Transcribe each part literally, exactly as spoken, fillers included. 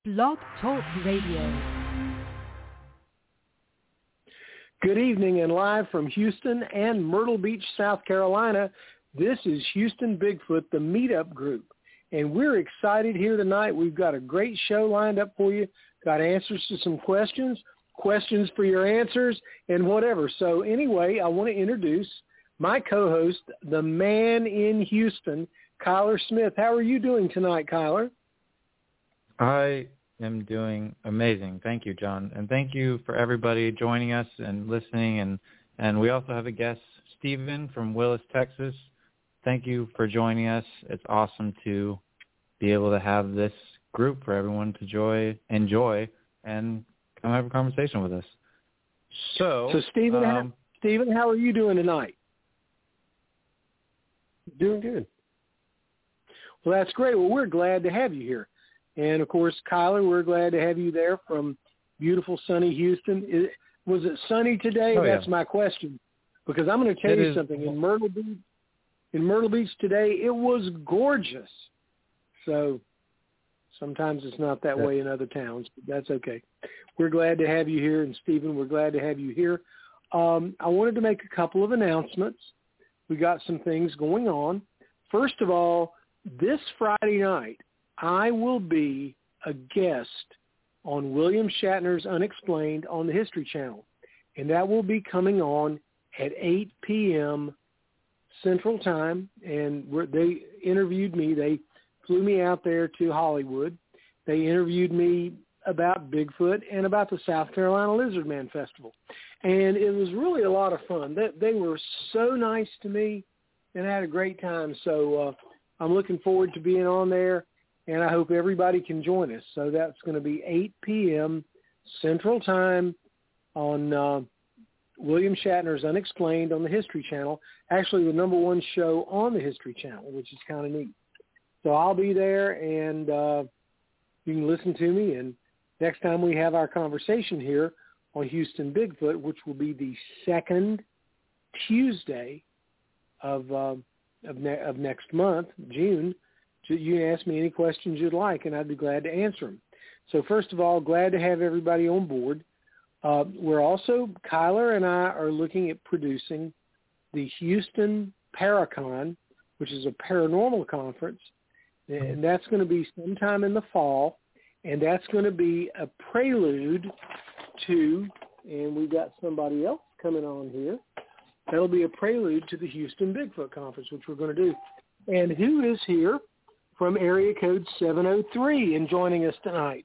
Blog Talk Radio. Good evening, and live from Houston and Myrtle Beach, South Carolina, this is Houston Bigfoot, the meetup group. And we're excited here tonight. We've got a great show lined up for you. Got answers to some questions, questions for your answers, and whatever. So anyway, I want to introduce my co-host, the man in Houston, Kyler Smith. How are you doing tonight, Kyler? I am doing amazing. Thank you, John. And thank you for everybody joining us and listening. And, and we also have a guest, Stephen from Willis, Texas. Thank you for joining us. It's awesome to be able to have this group for everyone to enjoy, enjoy and come have a conversation with us. So, so Stephen, um, how, Stephen, how are you doing tonight? Doing good. Well, that's great. Well, we're glad to have you here. And, of course, Kyler, we're glad to have you there from beautiful, sunny Houston. Is, was it sunny today? Oh, That's yeah. my question. Because I'm going to tell it you is. something. In Myrtle Beach, in Myrtle Beach today, it was gorgeous. So sometimes it's not that way in other towns, but that's okay. We're glad to have you here. And, Stephen, we're glad to have you here. Um, I wanted to make a couple of announcements. We got some things going on. First of all, this Friday night, I will be a guest on William Shatner's Unexplained on the History Channel, and that will be coming on at eight p.m. Central Time, and we're, they interviewed me. They flew me out there to Hollywood. They interviewed me about Bigfoot and about the South Carolina Lizard Man Festival, and it was really a lot of fun. They, they were so nice to me, and I had a great time, so uh, I'm looking forward to being on there. And I hope everybody can join us. So that's going to be eight p.m. Central Time on uh, William Shatner's Unexplained on the History Channel, actually the number one show on the History Channel, which is kind of neat. So I'll be there, and uh, you can listen to me. And next time we have our conversation here on Houston Bigfoot, which will be the second Tuesday of, uh, of, ne- of next month, June, you can ask me any questions you'd like, and I'd be glad to answer them. So first of all, glad to have everybody on board. Uh, we're also, Kyler and I are looking at producing the Houston Paracon, which is a paranormal conference, and that's going to be sometime in the fall, and that's going to be a prelude to, and we've got somebody else coming on here, that'll be a prelude to the Houston Bigfoot Conference, which we're going to do. And who is here from area code seven oh three and joining us tonight?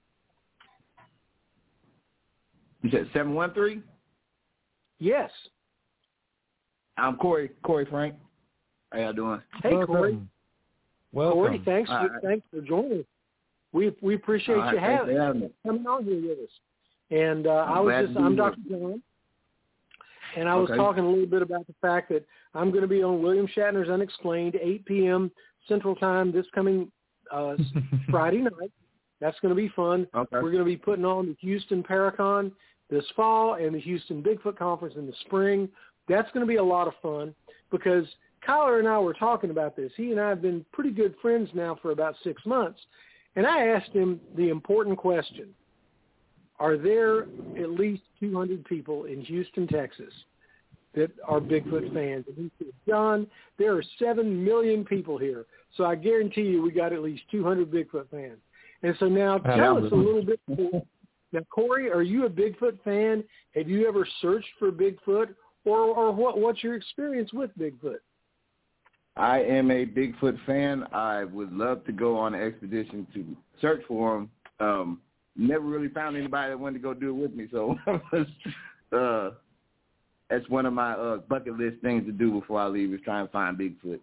You said seven one three? Yes. I'm Corey, Corey Frank. How y'all doing? Hey, Welcome. Corey. Welcome. Corey, thanks for, right. thanks for joining us. We we appreciate All right, you thanks having, for having me. coming on here with us. And uh, I was glad just, to be I'm here. Doctor John, and I was Okay. talking a little bit about the fact that I'm going to be on William Shatner's Unexplained, eight p.m. Central Time this coming uh, Friday night. That's going to be fun. Okay. We're going to be putting on the Houston Paracon this fall and the Houston Bigfoot Conference in the spring. That's going to be a lot of fun because Kyler and I were talking about this. He and I have been pretty good friends now for about six months, and I asked him the important question: are there at least two hundred people in Houston, Texas, that are Bigfoot fans? And he said, John, there are seven million people here, so I guarantee you we got at least two hundred Bigfoot fans. And so now tell us a little bit more. Now, Corey, are you a Bigfoot fan? Have you ever searched for Bigfoot, or, or what? what's your experience with Bigfoot? I am a Bigfoot fan. I would love to go on an expedition to search for him. Um, never really found anybody that wanted to go do it with me, so uh, that's one of my uh, bucket list things to do before I leave is try and find Bigfoot.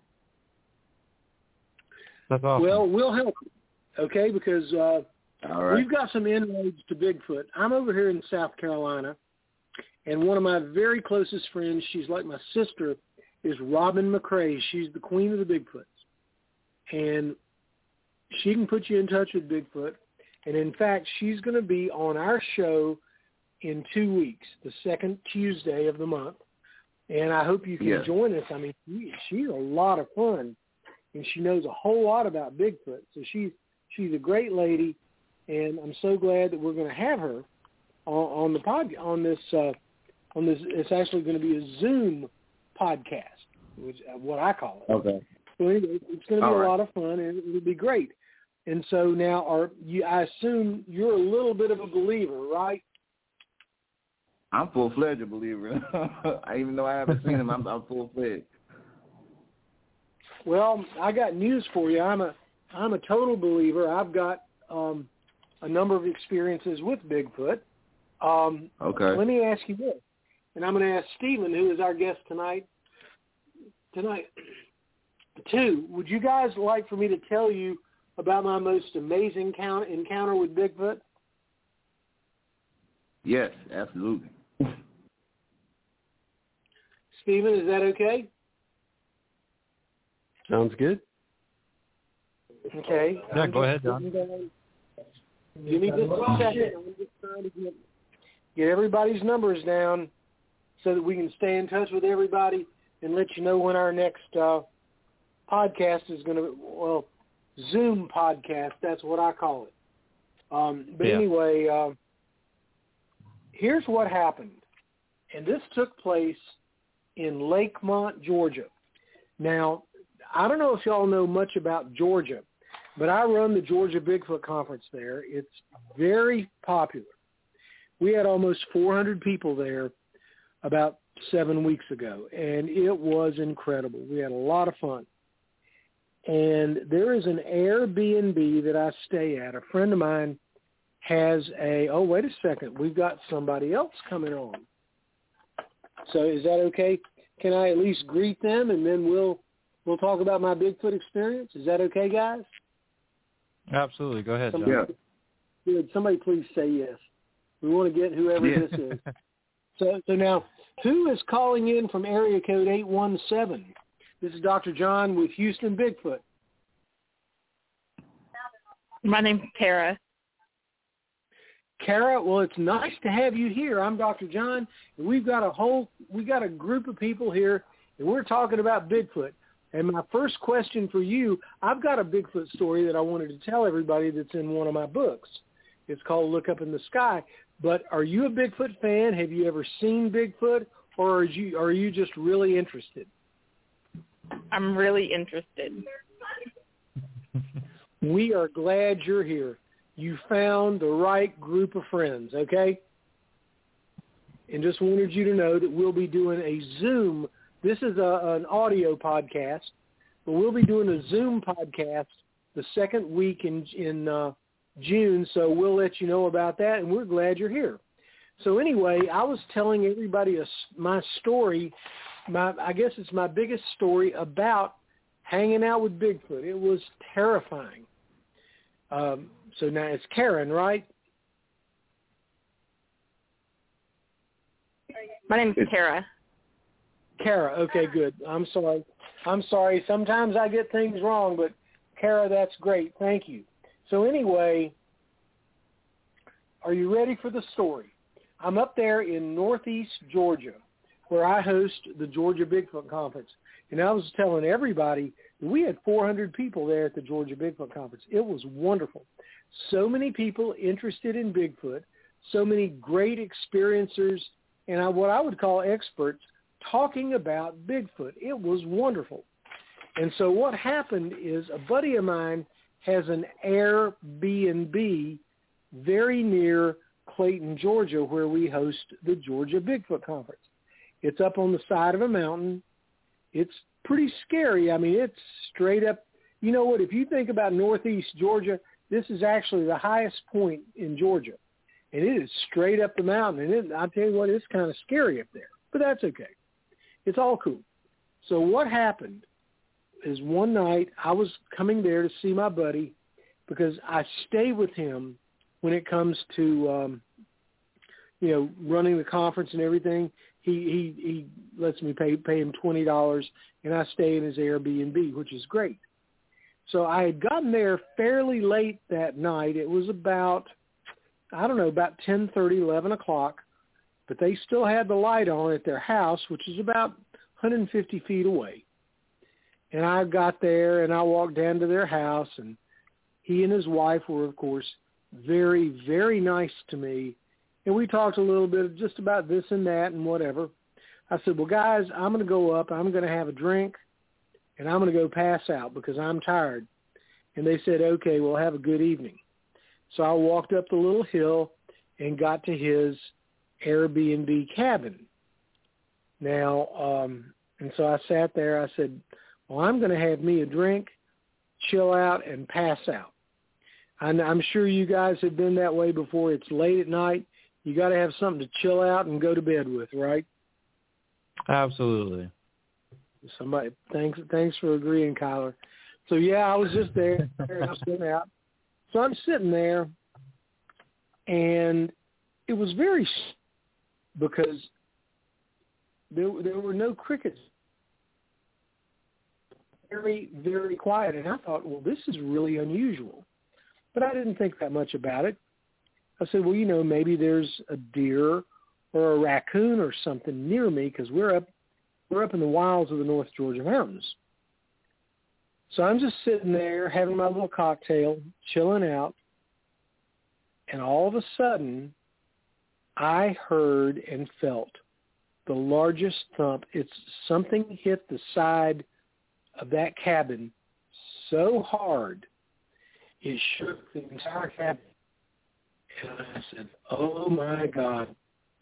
That's awesome. Well, we'll help you, okay, because uh, All right. we've got some inroads to Bigfoot. I'm over here in South Carolina, and one of my very closest friends, she's like my sister, is Robin McCrae. She's the queen of the Bigfoots. And she can put you in touch with Bigfoot. And, in fact, she's going to be on our show in two weeks, the second Tuesday of the month. And I hope you can yeah. join us. I mean, she, she's a lot of fun, and she knows a whole lot about Bigfoot. So she's she's a great lady, and I'm so glad that we're going to have her on, on the pod on this uh, on this. It's actually going to be a Zoom podcast, which uh, what I call it. Okay. So anyway, it's going to be All a right. lot of fun, and it'll be great. And so now, are you? I assume you're a little bit of a believer, right? I'm full-fledged a believer. I, even though I haven't seen him, I'm, I'm full-fledged. Well, I got news for you. I'm a I'm a total believer. I've got um, a number of experiences with Bigfoot. Um, Okay. Let me ask you this, and I'm going to ask Stephen, who is our guest tonight. Tonight, too. Would you guys like for me to tell you about my most amazing count, encounter with Bigfoot? Yes, absolutely. Stephen, is that okay? Sounds good. Okay. Yeah, I'm go just ahead, John. getting down- Give me just a second. I'm just trying to get, get everybody's numbers down so that we can stay in touch with everybody and let you know when our next uh, podcast is going to, well, Zoom podcast, that's what I call it. Um, but Yeah. anyway, uh, here's what happened. And this took place in Lakemont, Georgia. Now, I don't know if y'all know much about Georgia, but I run the Georgia Bigfoot Conference there. It's very popular. We had almost four hundred people there about seven weeks ago, and it was incredible. We had a lot of fun. And there is an Airbnb that I stay at. A friend of mine has a, oh, wait a second. We've got somebody else coming on. So is that okay? Can I at least greet them, and then we'll we'll talk about my Bigfoot experience? Is that okay, guys? Absolutely. Go ahead, John. Yeah. Good. Somebody please say yes. We want to get whoever Yeah. this is. So, so now, who is calling in from area code eight one seven? This is Doctor John with Houston Bigfoot. My name's Kara. Kara, well, it's nice to have you here. I'm Doctor John, and we've got a whole, we got a group of people here, and we're talking about Bigfoot. And my first question for you, I've got a Bigfoot story that I wanted to tell everybody that's in one of my books. It's called Look Up in the Sky. But are you a Bigfoot fan? Have you ever seen Bigfoot, or are you, are you just really interested? I'm really interested. We are glad you're here. You found the right group of friends, okay? And just wanted you to know that we'll be doing a Zoom. This is a, an audio podcast, but we'll be doing a Zoom podcast the second week in, in uh, June, so we'll let you know about that, and we're glad you're here. So anyway, I was telling everybody a, my story. My, I guess it's my biggest story about hanging out with Bigfoot. It was terrifying. Um, so now it's Karen, right? My name's Kara. Kara, okay, good. I'm sorry. I'm sorry. Sometimes I get things wrong, but Kara, that's great. Thank you. So anyway, are you ready for the story? I'm up there in northeast Georgia, where I host the Georgia Bigfoot Conference. And I was telling everybody that we had four hundred people there at the Georgia Bigfoot Conference. It was wonderful. So many people interested in Bigfoot, so many great experiencers, and I, what I would call experts talking about Bigfoot. It was wonderful. And so what happened is a buddy of mine has an Airbnb very near Clayton, Georgia, where we host the Georgia Bigfoot Conference. It's up on the side of a mountain. It's pretty scary. I mean, it's straight up. You know what? If you think about northeast Georgia, this is actually the highest point in Georgia. And it is straight up the mountain. And it, I'll tell you what, it's kind of scary up there. But that's okay. It's all cool. So what happened is one night I was coming there to see my buddy because I stay with him when it comes to, um, you know, running the conference and everything. He, he, he lets me pay, pay him twenty dollars, and I stay in his Airbnb, which is great. So I had gotten there fairly late that night. It was about, I don't know, about ten thirty, eleven o'clock, but they still had the light on at their house, which is about one hundred fifty feet away. And I got there, and I walked down to their house, and he and his wife were, of course, very, very nice to me. And we talked a little bit just about this and that and whatever. I said, well, guys, I'm going to go up. I'm going to have a drink, and I'm going to go pass out because I'm tired. And they said, okay, well, have a good evening. So I walked up the little hill and got to his Airbnb cabin. Now, um, and so I sat there. I said, well, I'm going to have me a drink, chill out, and pass out. And I'm sure you guys have been that way before. It's late at night. You got to have something to chill out and go to bed with, right? Absolutely. Somebody, thanks, thanks for agreeing, Kyler. So yeah, I was just there. I was sitting out. So I'm sitting there, and it was very because there there were no crickets. Very, very quiet, and I thought, well, this is really unusual. But I didn't think that much about it. I said, well, you know, maybe there's a deer or a raccoon or something near me because we're up we're up in the wilds of the North Georgia mountains. So I'm just sitting there having my little cocktail, chilling out, and all of a sudden, I heard and felt the largest thump. It's something hit the side of that cabin so hard, it shook the entire cabin. And I said, oh, my God.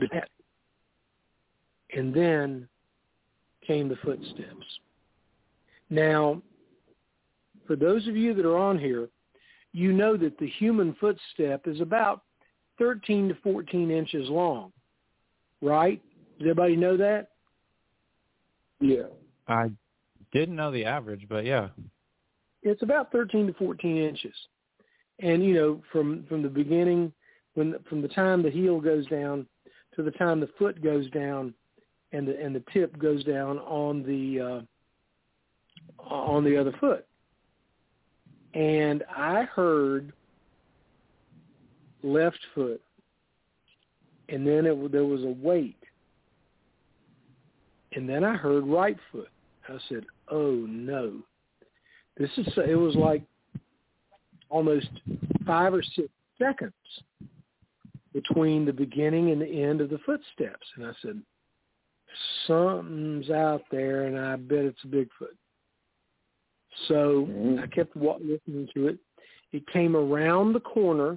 And then came the footsteps. Now, for those of you that are on here, you know that the human footstep is about thirteen to fourteen inches long, right? Does everybody know that? Yeah. I didn't know the average, but yeah. It's about thirteen to fourteen inches. And, you know, from, from the beginning, when from the time the heel goes down to the time the foot goes down and the, and the tip goes down on the uh, on the other foot. And I heard left foot, and then it, there was a wait, and then I heard right foot. I said, oh, no. This is, it was like almost five or six seconds between the beginning and the end of the footsteps. And I said, something's out there, and I bet it's a Bigfoot. So I kept listening to it. It came around the corner.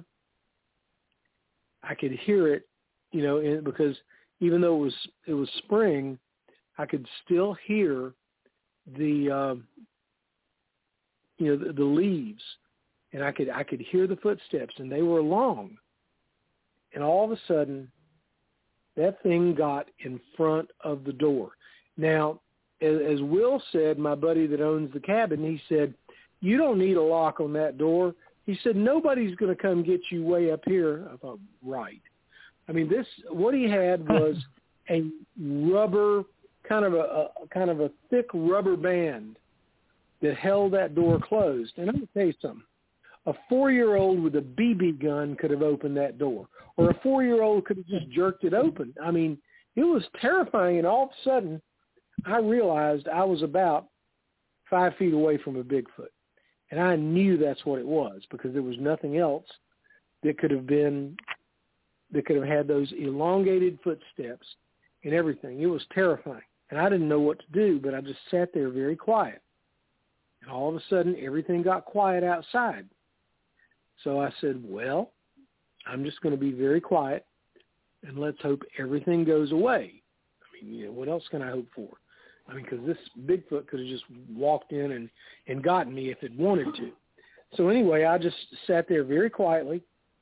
I could hear it, you know, in, because even though it was it was spring, I could still hear the uh, you know the, the leaves, and I could I could hear the footsteps, and they were long. And all of a sudden, that thing got in front of the door. Now, as Will said, my buddy that owns the cabin, he said, you don't need a lock on that door. He said, nobody's going to come get you way up here. I thought, right. I mean, this, what he had was a rubber, kind of a, a kind of a thick rubber band that held that door closed. And I'm going to tell you something. A four-year-old with a B B gun could have opened that door, or a four-year-old could have just jerked it open. I mean, it was terrifying, and all of a sudden, I realized I was about five feet away from a Bigfoot. And I knew that's what it was because there was nothing else that could have been, that could have had those elongated footsteps and everything. It was terrifying. And I didn't know what to do, but I just sat there very quiet. And all of a sudden, everything got quiet outside. So I said, well, I'm just going to be very quiet, and let's hope everything goes away. I mean, you know, what else can I hope for? I mean, because this Bigfoot could have just walked in and, and gotten me if it wanted to. So anyway, I just sat there very quietly.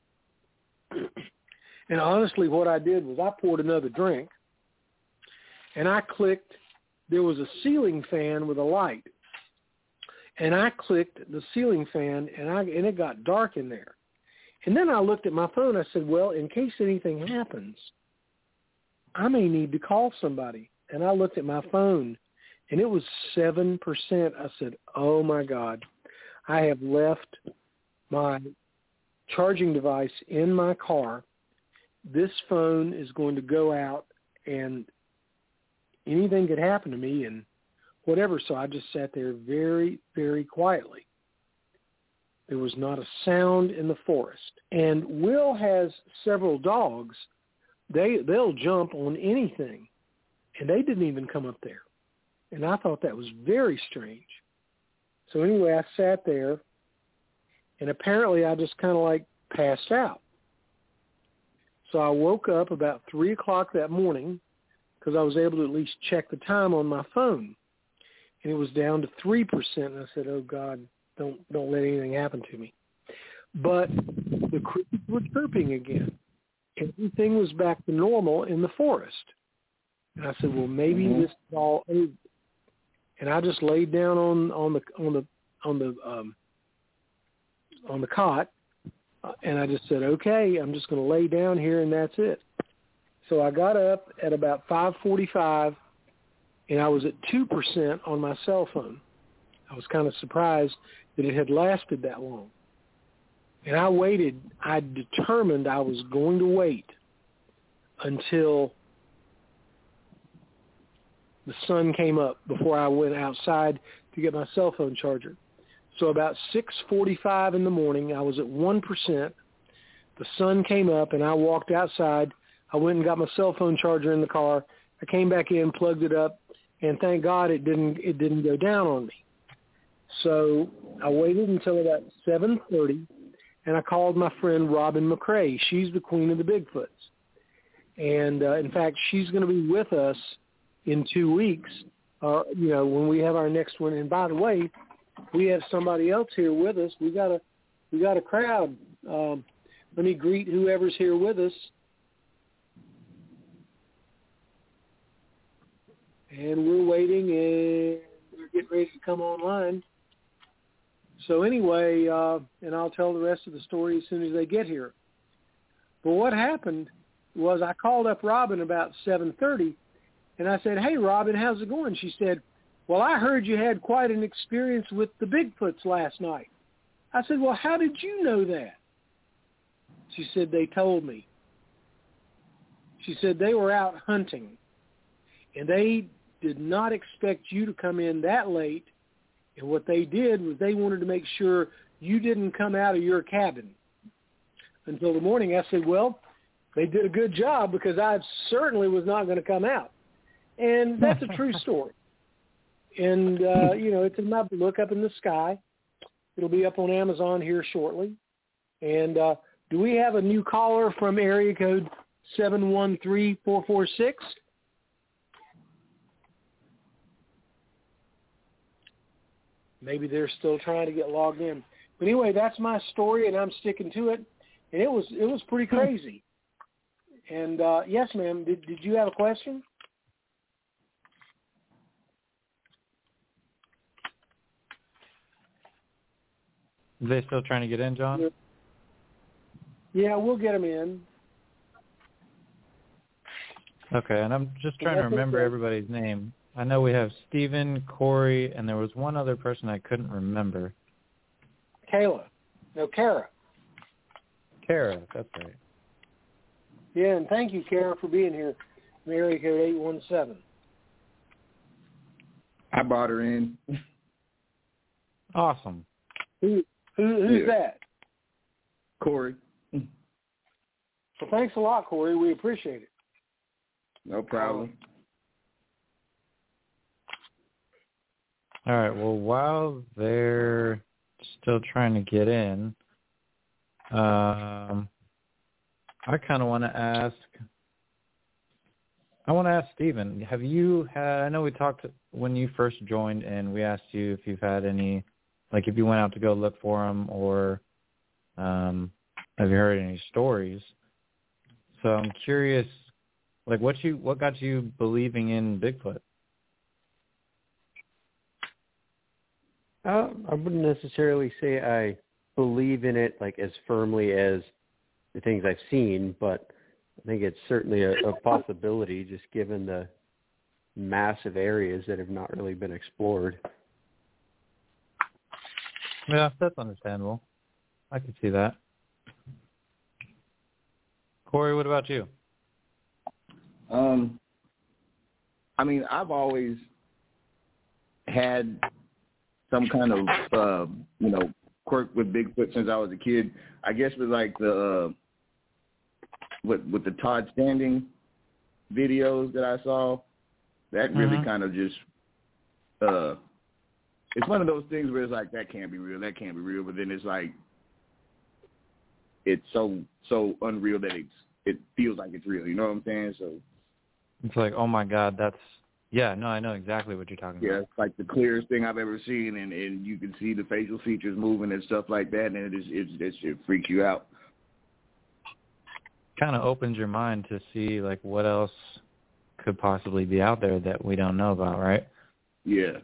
And honestly, what I did was I poured another drink, and I clicked. There was a ceiling fan with a light. And I clicked the ceiling fan, and I and it got dark in there. And then I looked at my phone. I said, well, in case anything happens, I may need to call somebody. And I looked at my phone, and it was seven percent. I said, oh, my God, I have left my charging device in my car. This phone is going to go out, and anything could happen to me and whatever. So I just sat there very, very quietly. There was not a sound in the forest. And Will has several dogs. They, they'll jump on anything, and they didn't even come up there. And I thought that was very strange. So anyway, I sat there, and apparently I just kind of like passed out. So I woke up about three o'clock that morning because I was able to at least check the time on my phone. And it was down to three percent. And I said, oh, God, don't don't let anything happen to me. But the crickets were chirping again. Everything was back to normal in the forest. And I said, well, maybe mm-hmm. this is all over. And I just laid down on, on the on the on the um, on the cot, uh, and I just said, okay, I'm just going to lay down here, and that's it. So I got up at about five forty-five, and I was at two percent on my cell phone. I was kind of surprised that it had lasted that long. And I waited. I determined I was going to wait until the sun came up before I went outside to get my cell phone charger. So about six forty-five in the morning, I was at one percent. The sun came up, and I walked outside. I went and got my cell phone charger in the car. I came back in, plugged it up, and thank God it didn't it didn't go down on me. So I waited until about seven thirty, and I called my friend Robin McCrae. She's the queen of the Bigfoots. And, uh, in fact, she's going to be with us in two weeks, uh, you know, when we have our next one. And by the way, we have somebody else here with us. We got a we got a crowd. Um, let me greet whoever's here with us. And we're waiting, and we're getting ready to come online. So anyway, uh, and I'll tell the rest of the story as soon as they get here. But what happened was I called up Robin about seven thirty, and I said, hey, Robin, how's it going? She said, well, I heard you had quite an experience with the Bigfoots last night. I said, well, how did you know that? She said, they told me. She said they were out hunting, and they did not expect you to come in that late, and what they did was they wanted to make sure you didn't come out of your cabin until the morning. I said, well, they did a good job because I certainly was not going to come out. And that's a true story. And, uh, you know, it's enough to look up in the sky. It'll be up on Amazon here shortly. And uh, do we have a new caller from area code seven one three, four four six? Maybe they're still trying to get logged in. But anyway, that's my story, and I'm sticking to it. And it was it was pretty crazy. And, uh, yes, ma'am, did, did you have a question? Are they still trying to get in, John? Yeah, we'll get them in. Okay, and I'm just trying to remember everybody's name. I know we have Stephen, Corey, and there was one other person I couldn't remember. Kayla. No, Kara. Kara, that's right. Yeah, and thank you, Kara, for being here. Area code eight one seven. I brought her in. Awesome. Who, who Who's yeah. that? Corey. Well, thanks a lot, Corey. We appreciate it. No problem. All right, well, while they're still trying to get in, um, I kind of want to ask, I want to ask Stephen, have you had, I know we talked when you first joined and we asked you if you've had any, like if you went out to go look for them or um, have you heard any stories? So I'm curious, like what you, what got you believing in Bigfoot? Uh, I wouldn't necessarily say I believe in it like as firmly as the things I've seen, but I think it's certainly a, a possibility just given the massive areas that have not really been explored. Yeah, that's understandable. I can see that. Corey, what about you? Um, I mean, I've always had some kind of, uh, you know, quirk with Bigfoot since I was a kid. I guess with like the uh, with with the Todd Standing videos that I saw, that really mm-hmm. kind of just uh, it's one of those things where it's like that can't be real, that can't be real, but then it's like it's so so unreal that it's it feels like it's real. You know what I'm saying? So it's like, oh my God, that's yeah, no, I know exactly what you're talking yeah, about. Yeah, it's like the clearest thing I've ever seen, and, and you can see the facial features moving and stuff like that, and it is it, it, it freaks you out. Kind of opens your mind to see like what else could possibly be out there that we don't know about, right? Yeah.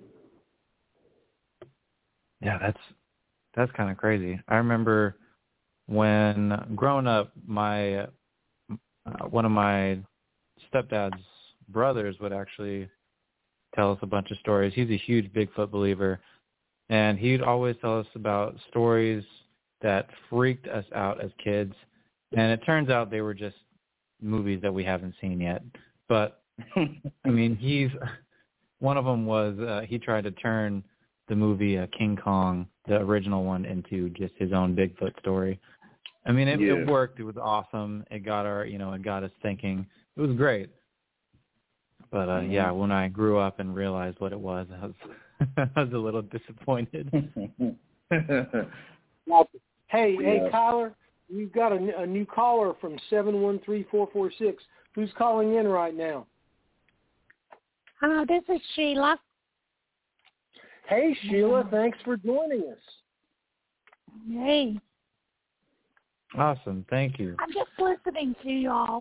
Yeah, that's that's kind of crazy. I remember when growing up, my uh, one of my stepdad's brothers would actually tell us a bunch of stories. He's a huge Bigfoot believer, and he'd always tell us about stories that freaked us out as kids. And it turns out they were just movies that we haven't seen yet. But I mean, he's one of them was uh, he tried to turn the movie uh, King Kong, the original one, into just his own Bigfoot story. I mean, it, yeah. it worked. It was awesome. It got our, you know, it got us thinking. It was great. But uh, mm-hmm. yeah, when I grew up and realized what it was, I was, I was a little disappointed. hey, hey, yeah. Kyler, we've got a, a new caller from seven one three four four six. Who's calling in right now? Uh, this is Sheila. Hey, Sheila, thanks for joining us. Hey. Awesome, thank you. I'm just listening to y'all.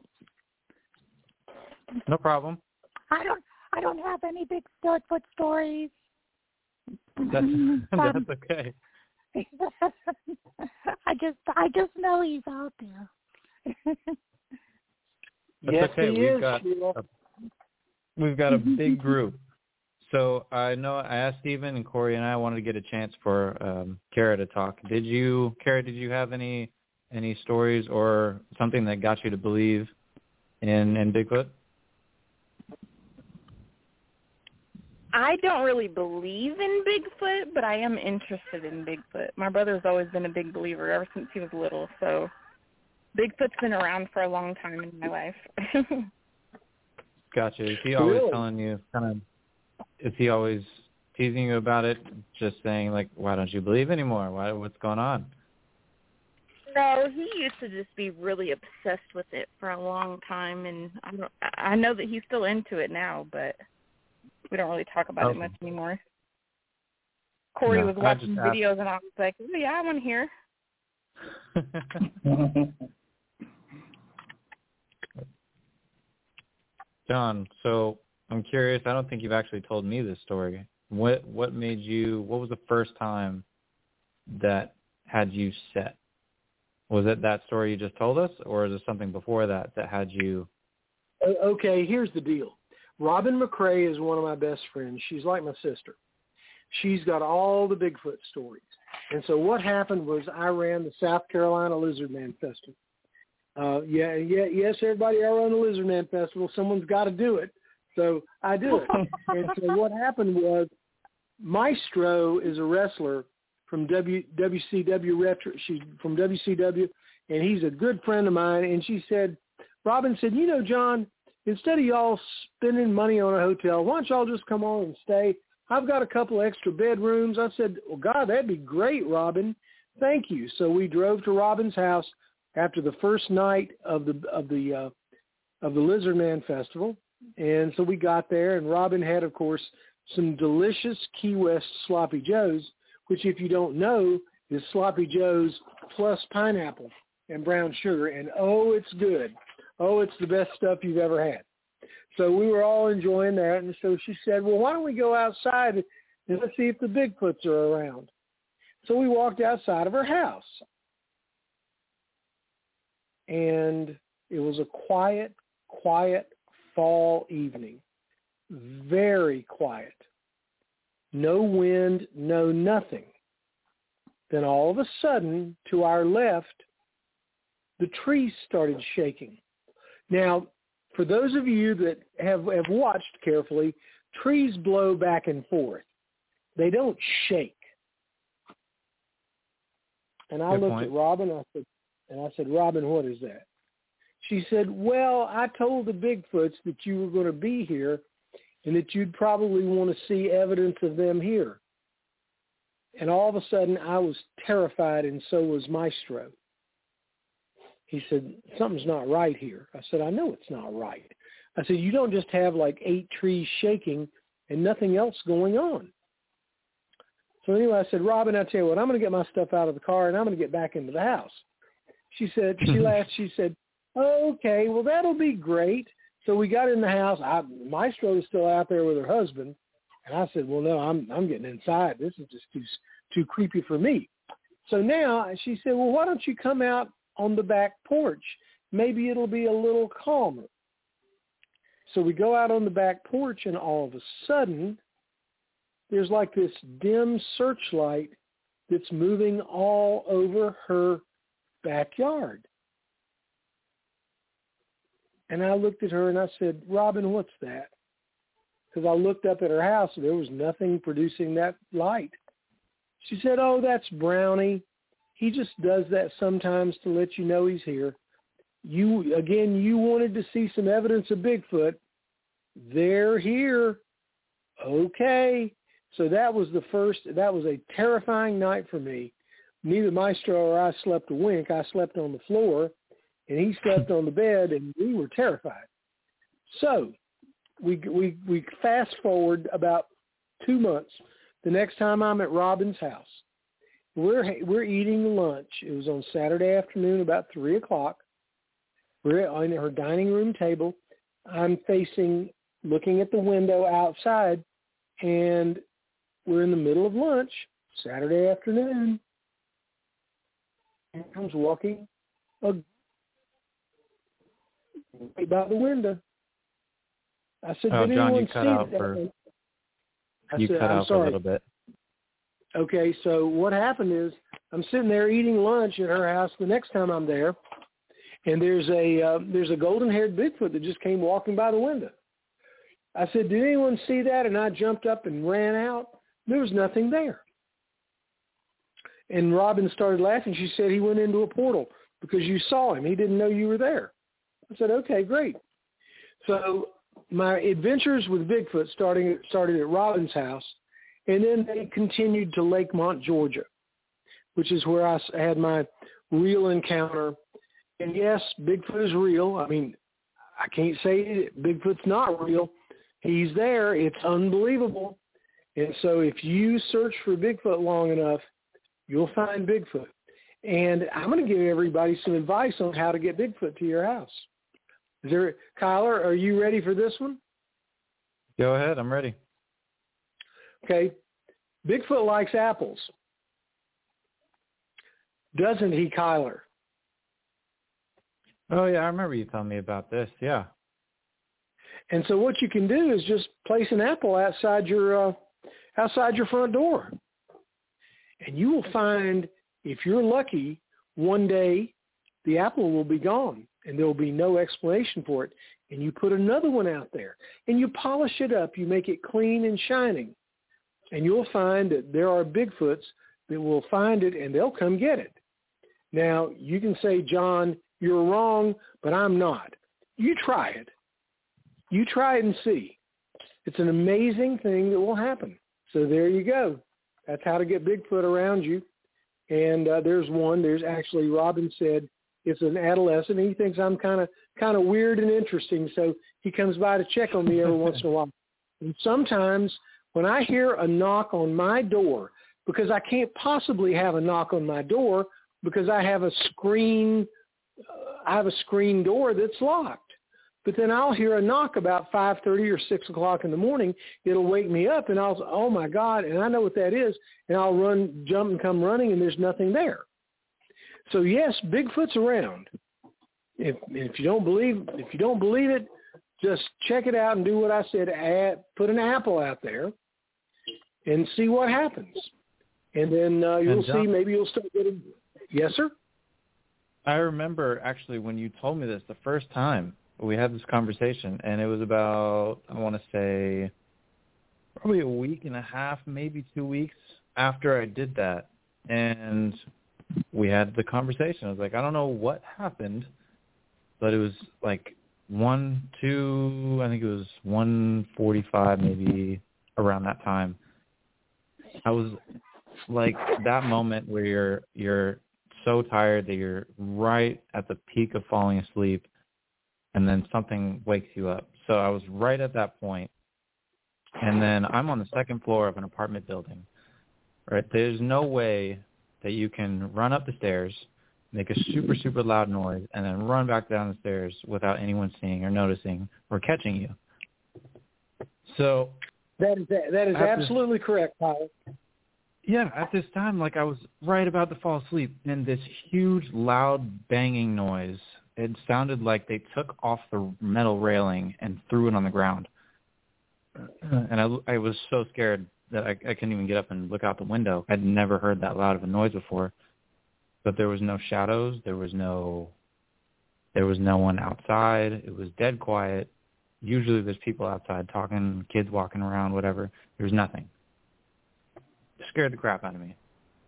No problem. I don't. I don't have any big Bigfoot stories. That's, that's okay. I just. I just know he's out there. That's yes, okay. He we've is, got Sheila. a, we've got a big group. So I know I asked Stephen and Corey and I wanted to get a chance for um, Kara to talk. Did you, Kara? Did you have any any stories or something that got you to believe in in Bigfoot? I don't really believe in Bigfoot, but I am interested in Bigfoot. My brother's always been a big believer ever since he was little, so Bigfoot's been around for a long time in my life. Gotcha. Is he always really? telling you kind of, is he always teasing you about it, just saying, like, why don't you believe anymore? Why, what's going on? No, he used to just be really obsessed with it for a long time, and I don't, I know that he's still into it now, but we don't really talk about okay. it much anymore. Corey no, was watching I videos, and I was like, oh, yeah, I want to hear. John, so I'm curious. I don't think you've actually told me this story. What what made you? What was the first time that had you set? Was it that story you just told us, or is it something before that that had you? Okay, here's the deal. Robin McCrae is one of my best friends. She's like my sister. She's got all the Bigfoot stories. And so what happened was I ran the South Carolina Lizard Man Festival. Uh, yeah, yeah, yes, everybody, I run the Lizard Man Festival. Someone's got to do it. So I do it. And so what happened was Maestro is a wrestler from w, WCW Retro. She's from W C W, and he's a good friend of mine. And she said, Robin said, you know, John, instead of y'all spending money on a hotel, why don't y'all just come on and stay? I've got a couple extra bedrooms. I said, well, God, that'd be great, Robin. Thank you. So we drove to Robin's house after the first night of the of the uh, of the Lizard Man Festival, and so we got there, and Robin had, of course, some delicious Key West Sloppy Joes, which, if you don't know, is Sloppy Joes plus pineapple and brown sugar, and oh, it's good. Oh, it's the best stuff you've ever had. So we were all enjoying that, and so she said, well, why don't we go outside and let's see if the Bigfoots are around. So we walked outside of her house, and it was a quiet, quiet fall evening, very quiet, no wind, no nothing. Then all of a sudden, to our left, the trees started shaking. Now, for those of you that have, have watched carefully, trees blow back and forth. They don't shake. And I Good looked point. at Robin, I said, and I said, Robin, what is that? She said, well, I told the Bigfoots that you were going to be here and that you'd probably want to see evidence of them here. And all of a sudden, I was terrified, and so was Maestro. He said, something's not right here. I said, I know it's not right. I said, you don't just have like eight trees shaking and nothing else going on. So anyway, I said, Robin, I tell you what, I'm going to get my stuff out of the car, and I'm going to get back into the house. She said, she laughed, she said, okay, well, that'll be great. So we got in the house. I, Maestro was still out there with her husband. And I said, well, no, I'm I'm getting inside. This is just too too creepy for me. So now she said, well, why don't you come out on the back porch? Maybe it'll be a little calmer. So we go out on the back porch, and all of a sudden, there's like this dim searchlight that's moving all over her backyard. And I looked at her and I said, Robin, what's that? Because I looked up at her house and there was nothing producing that light. She said, oh, that's Brownie. He just does that sometimes to let you know he's here. You, again, you wanted to see some evidence of Bigfoot. They're here. Okay. So that was the first, that was a terrifying night for me. Neither Maestro or I slept a wink. I slept on the floor, and he slept on the bed, and we were terrified. So we we we fast forward about two months. The next time I'm at Robin's house, we're we're eating lunch. It was on Saturday afternoon, about three o'clock. We're on her dining room table. I'm facing, looking at the window outside, and we're in the middle of lunch, Saturday afternoon. Here comes walking a right by the window. I said, oh, did John, anyone you cut see out that? for I you said, cut I'm out sorry. for a little bit. Okay, so what happened is I'm sitting there eating lunch at her house the next time I'm there, and there's a uh, there's a golden-haired Bigfoot that just came walking by the window. I said, did anyone see that? And I jumped up and ran out. There was nothing there. And Robin started laughing. She said he went into a portal because you saw him. He didn't know you were there. I said, okay, great. So my adventures with Bigfoot starting started at Robin's house, and then they continued to Lakemont, Georgia, which is where I had my real encounter. And yes, Bigfoot is real. I mean, I can't say Bigfoot's not real. He's there. It's unbelievable. And so if you search for Bigfoot long enough, you'll find Bigfoot. And I'm going to give everybody some advice on how to get Bigfoot to your house. Is there, Kyler, are you ready for this one? Go ahead. I'm ready. Okay. Bigfoot likes apples. Doesn't he, Kyler? Oh, yeah, I remember you telling me about this. Yeah. And so what you can do is just place an apple outside your uh, outside your front door. And you will find, if you're lucky, one day the apple will be gone and there will be no explanation for it. And you put another one out there and you polish it up. You make it clean and shining. And you'll find that there are Bigfoots that will find it and they'll come get it. Now, you can say, John, you're wrong, but I'm not. You try it. You try it and see. It's an amazing thing that will happen. So there you go. That's how to get Bigfoot around you. And uh, there's one. There's actually, Robin said, it's an adolescent. He thinks I'm kind of kind of weird and interesting, so he comes by to check on me every once in a while. And sometimes when I hear a knock on my door, because I can't possibly have a knock on my door because I have a screen, uh, I have a screen door that's locked. But then I'll hear a knock about five thirty or six o'clock in the morning. It'll wake me up, and I'll say, oh, my God, and I know what that is, and I'll run, jump, and come running, and there's nothing there. So, yes, Bigfoot's around. If, if you don't believe if you don't believe it, just check it out and do what I said. Add, put an apple out there and see what happens. And then uh, you'll and John, see maybe you'll start getting – yes, sir? I remember actually when you told me this the first time. We had this conversation, and it was about, I want to say, probably a week and a half, maybe two weeks after I did that. And we had the conversation. I was like, I don't know what happened, but it was like one, two, I think it was one forty-five, maybe around that time. I was like that moment where you're you're so tired that you're right at the peak of falling asleep, and then something wakes you up. So I was right at that point, and then I'm on the second floor of an apartment building. Right, there's no way that you can run up the stairs, make a super, super loud noise, and then run back down the stairs without anyone seeing or noticing or catching you. So that is that is absolutely this, correct, Kyle. Yeah, at this time, like I was right about to fall asleep, and this huge, loud, banging noise. It sounded like they took off the metal railing and threw it on the ground. And I, I was so scared that I, I couldn't even get up and look out the window. I'd never heard that loud of a noise before. But there was no shadows. There was no, there was no one outside. It was dead quiet. Usually there's people outside talking, kids walking around, whatever. There was nothing. It scared the crap out of me.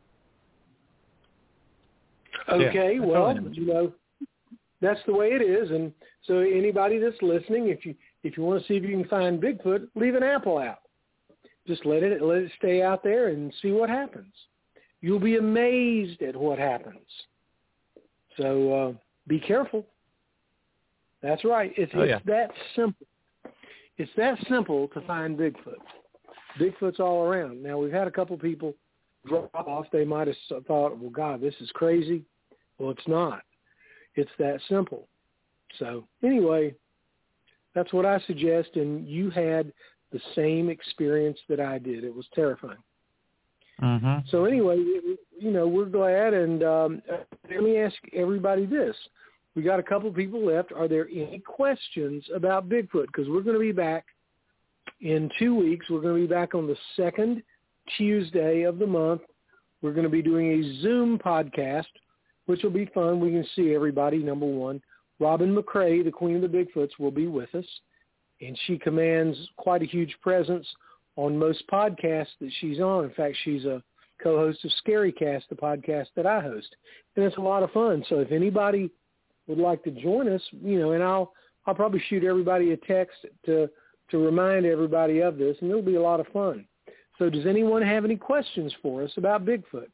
Okay, yeah, well, you know, that's the way it is. And so anybody that's listening, if you if you want to see if you can find Bigfoot, leave an apple out. Just let it let it stay out there and see what happens. You'll be amazed at what happens. So uh, be careful. That's right. It's, oh, yeah. it's that simple. It's that simple to find Bigfoot. Bigfoot's all around. Now, we've had a couple people drop off. They might have thought, well, God, this is crazy. Well, it's not. It's that simple. So anyway, that's what I suggest, and you had the same experience that I did. It was terrifying. Mm-hmm. So anyway, you know, we're glad, and um, let me ask everybody this. We got a couple people left. Are there any questions about Bigfoot? Because we're going to be back in two weeks. We're going to be back on the second Tuesday of the month. We're going to be doing a Zoom podcast, which will be fun. We can see everybody, number one. Robin McCrae, the Queen of the Bigfoots, will be with us, and she commands quite a huge presence on most podcasts that she's on. In fact, she's a co-host of ScaryCast, the podcast that I host, and it's a lot of fun. So if anybody would like to join us, you know, and I'll I'll probably shoot everybody a text to to remind everybody of this, and it'll be a lot of fun. So does anyone have any questions for us about Bigfoot?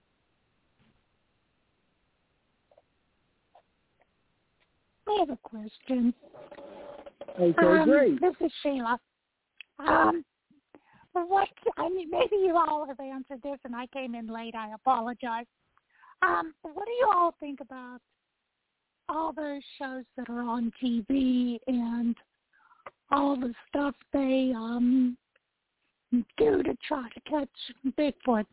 I have a question. Okay, um, great. This is Sheila. Um, what? I mean, maybe you all have answered this, and I came in late. I apologize. Um, what do you all think about all those shows that are on T V and all the stuff they um do to try to catch Bigfoot?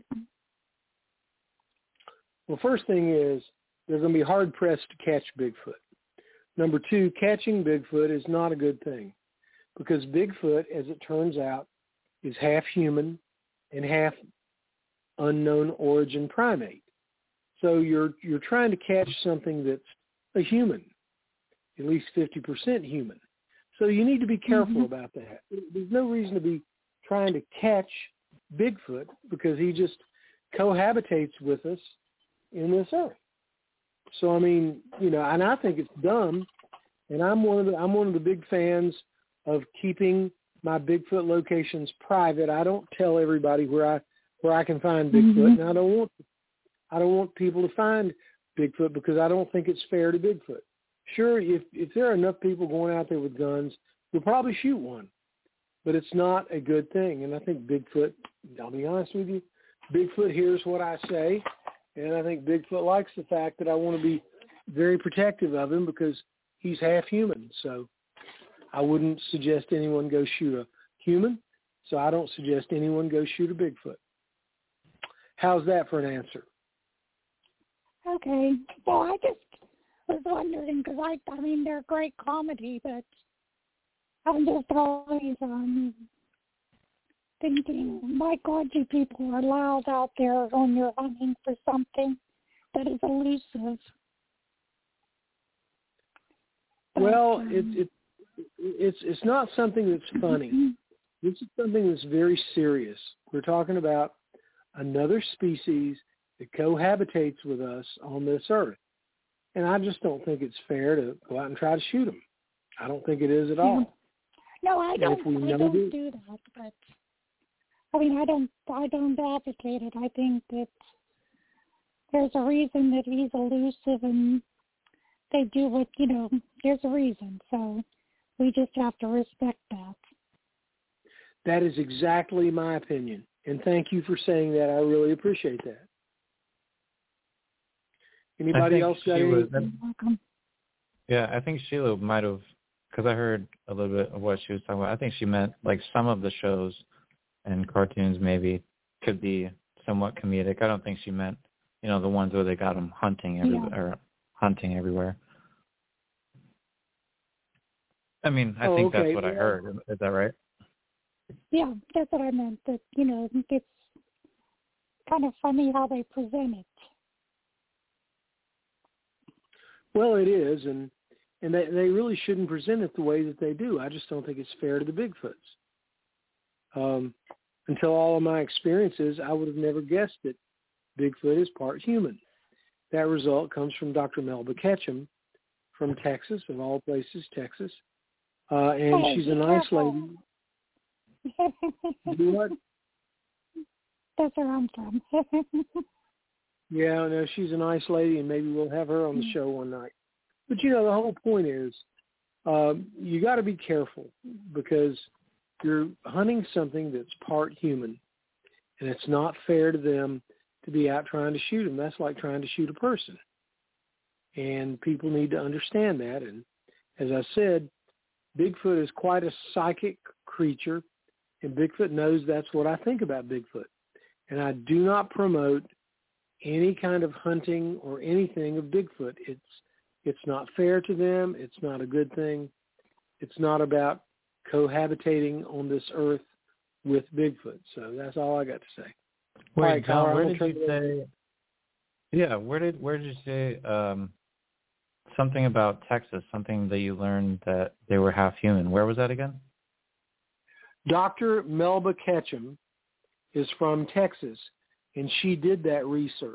Well, first thing is they're going to be hard-pressed to catch Bigfoot. Number two, catching Bigfoot is not a good thing because Bigfoot, as it turns out, is half human and half unknown origin primate. So you're you're trying to catch something that's a human, at least fifty percent human. So you need to be careful mm-hmm. about that. There's no reason to be trying to catch Bigfoot because he just cohabitates with us in this earth. So I mean, you know, and I think it's dumb. And I'm one of the I'm one of the big fans of keeping my Bigfoot locations private. I don't tell everybody where I where I can find Bigfoot, mm-hmm. and I don't want I don't want people to find Bigfoot because I don't think it's fair to Bigfoot. Sure, if if there are enough people going out there with guns, we'll probably shoot one, but it's not a good thing. And I think Bigfoot, I'll be honest with you, Bigfoot hears what I say, and I think Bigfoot likes the fact that I want to be very protective of him because he's half human. So I wouldn't suggest anyone go shoot a human, so I don't suggest anyone go shoot a Bigfoot. How's that for an answer? Okay. Well, I just was wondering because I, I mean, they're great comedy, but I'm just always um, thinking, my God, you people are loud out there when you're hunting for something that is elusive. But, well, um, it, it, it's it's not something that's funny. This is something that's very serious. We're talking about another species that cohabitates with us on this earth. And I just don't think it's fair to go out and try to shoot them. I don't think it is at all. No, I don't. If we I know don't that, do that. But I mean, I don't. I don't advocate it. I think that there's a reason that he's elusive, and they do what you know. There's a reason, so we just have to respect that. That is exactly my opinion, and thank you for saying that. I really appreciate that. Anybody else got anything? Welcome. Yeah, I think Sheila might have, because I heard a little bit of what she was talking about. I think she meant like some of the shows and cartoons maybe could be somewhat comedic. I don't think she meant, you know, the ones where they got them hunting everywhere. Yeah. Or hunting everywhere. I mean, I Oh, think okay. that's what I Yeah. heard. Is that right? Yeah, that's what I meant. That you know, it's kind of funny how they present it. Well, it is, and and they, they really shouldn't present it the way that they do. I just don't think it's fair to the Bigfoots. Um, until all of my experiences, I would have never guessed that Bigfoot is part human. That result comes from Doctor Melba Ketchum from Texas, of all places, Texas. Uh, and Hey, she's be a nice careful. lady. Do what? That's where I'm from. Yeah, no, she's a nice lady, and maybe we'll have her on the show one night. But, you know, the whole point is um, you got to be careful because you're hunting something that's part human, and it's not fair to them to be out trying to shoot them. That's like trying to shoot a person. And people need to understand that. And as I said, Bigfoot is quite a psychic creature, and Bigfoot knows that's what I think about Bigfoot. And I do not promote any kind of hunting or anything of Bigfoot. It's it's not fair to them. It's not a good thing. It's not about cohabitating on this earth with Bigfoot. So that's all I got to say. Wait, All right, John, Kyle, where I'm did gonna you turn it say? Yeah, where did where did you say um, something about Texas? Something that you learned that they were half human. Where was that again? Doctor Melba Ketchum is from Texas, and she did that research.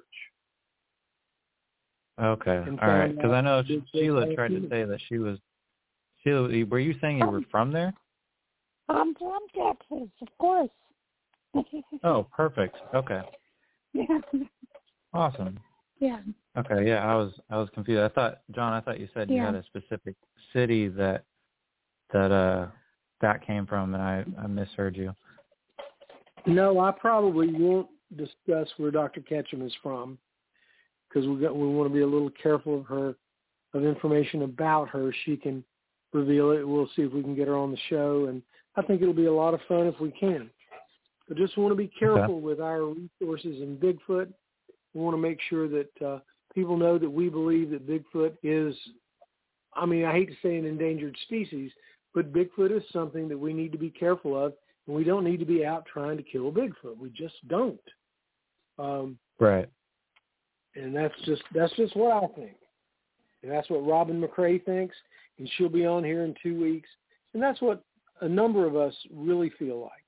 Okay, And all right. found Because I know out that they Sheila were tried to human. say that she was. Sheila, were you saying you were from there? I'm from Texas, of course. Oh, perfect. Okay, Yeah. awesome. Yeah. Okay, yeah, I was I was confused. I thought, John, I thought you said you Yeah. had a specific city that that uh that came from, and I I misheard you. No, I probably won't discuss where Doctor Ketchum is from because we got we want to be a little careful of her, of information about her. She can reveal it. We'll see if we can get her on the show, and I think it'll be a lot of fun if we can. But just want to be careful with our resources in Bigfoot. We want to make sure that uh, people know that we believe that Bigfoot is, I mean, I hate to say an endangered species, but Bigfoot is something that we need to be careful of, and we don't need to be out trying to kill Bigfoot. We just don't. Um, Right. and that's just that's just what I think. And that's what Robin McCrae thinks, and she'll be on here in two weeks. And that's what a number of us really feel like.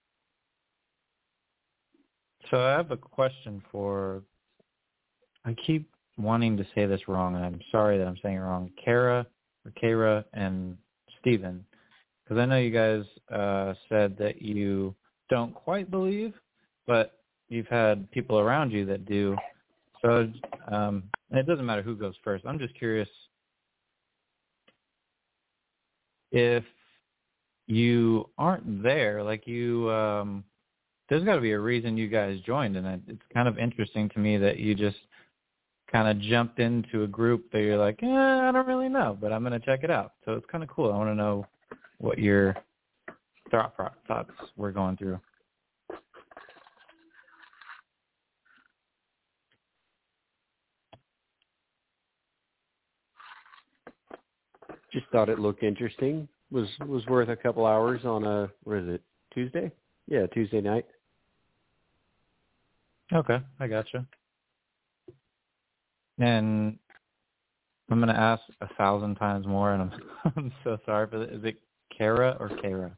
So I have a question for. I keep wanting to say this wrong, and I'm sorry that I'm saying it wrong. Kara or Kara and Stephen, because I know you guys uh, said that you don't quite believe, but you've had people around you that do. So um, it doesn't matter who goes first. I'm just curious if you aren't there, like you. Um, there's got to be a reason you guys joined, and it's kind of interesting to me that you just kind of jumped into a group that you're like, eh, I don't really know, but I'm going to check it out. So it's kind of cool. I want to know what your thought thoughts were going through. Just thought it looked interesting. Was was worth a couple hours on a, what is it, Tuesday? Yeah, Tuesday night. Okay, I gotcha. And I'm going to ask a thousand times more, and I'm, I'm so sorry for that. Is it Kara or Kara?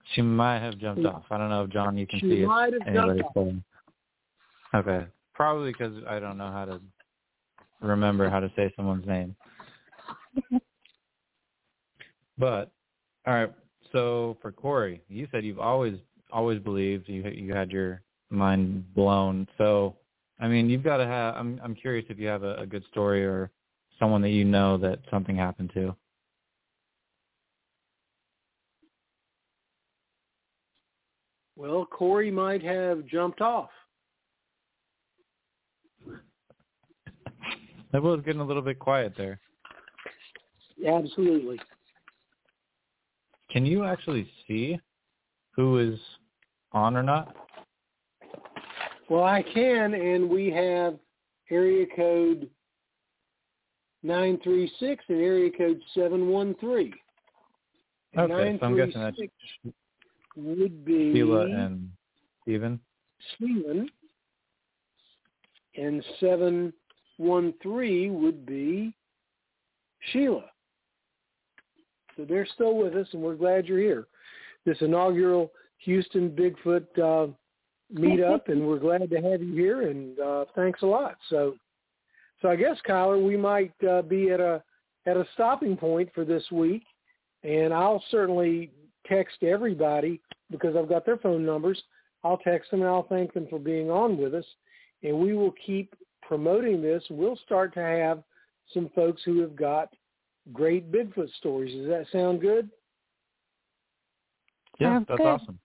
She might have jumped off. I don't know if, John, you can she see it. might have jumped off. Okay. Probably because I don't know how to remember how to say someone's name. But, all right, so for Corey, you said you've always always believed you you had your mind blown. So, I mean, you've got to have, I'm I'm curious if you have a, a good story or someone that you know that something happened to. Well, Corey might have jumped off. That was getting a little bit quiet there. Absolutely. Can you actually see who is on or not? Well, I can, and we have area code nine three six and area code seven one three. Okay, so I'm guessing that's would be Sheila and Stephen. Stephen, and seven one three would be Sheila. So they're still with us, and we're glad you're here. This inaugural Houston Bigfoot uh, meetup, and we're glad to have you here, and uh, thanks a lot. So, so I guess, Kyler, we might uh, be at a at a stopping point for this week, and I'll certainly text everybody because I've got their phone numbers. I'll text them, and I'll thank them for being on with us, and we will keep promoting this. We'll start to have some folks who have got great Bigfoot stories. Does that sound good? Yeah, Sounds that's good. awesome.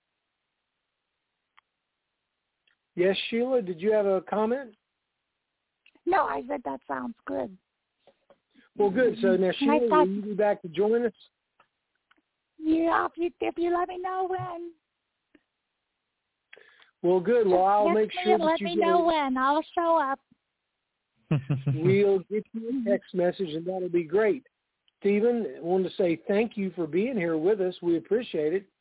Yes, Sheila, did you have a comment? No, I said that sounds good. Well, good. So now, Sheila, I thought- will you be back to join us? Yeah, if you, if you let me know when. Well, good. Well, I'll Text make me sure and that let you me get know a, when. I'll show up. we'll get you a text message, and that'll be great. Stephen, I wanted to say thank you for being here with us. We appreciate it.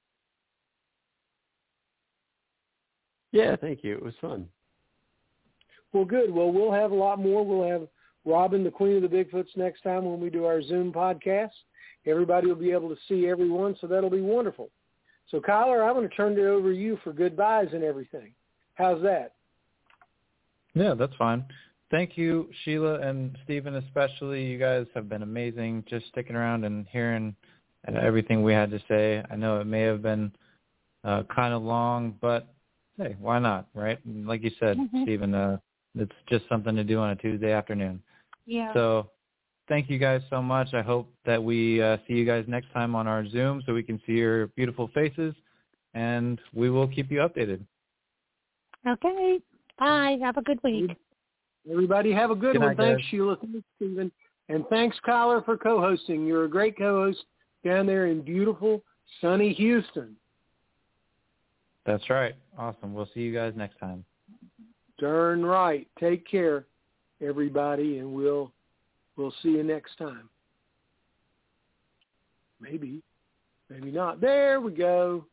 Yeah, thank you. It was fun. Well, good. Well, we'll have a lot more. We'll have Robin, the Queen of the Bigfoots, next time when we do our Zoom podcast. Everybody will be able to see everyone, so that'll be wonderful. So, Kyler, I'm going to turn it over to you for goodbyes and everything. How's that? Yeah, that's fine. Thank you, Sheila and Stephen especially. You guys have been amazing just sticking around and hearing everything we had to say. I know it may have been uh, kind of long, but hey, why not, right? And like you said, Mm-hmm. Stephen, uh, it's just something to do on a Tuesday afternoon. Yeah. So thank you guys so much. I hope that we uh, see you guys next time on our Zoom so we can see your beautiful faces, and we will keep you updated. Okay. Bye. Have a good week. Everybody have a good, Good one. night, Thanks, guys. Sheila. Thanks, Stephen. And thanks, Kyler, for co-hosting. You're a great co-host down there in beautiful, sunny Houston. That's right. Awesome. We'll see you guys next time. Darn right. Take care, everybody, and we'll we'll see you next time. Maybe. Maybe not. There we go.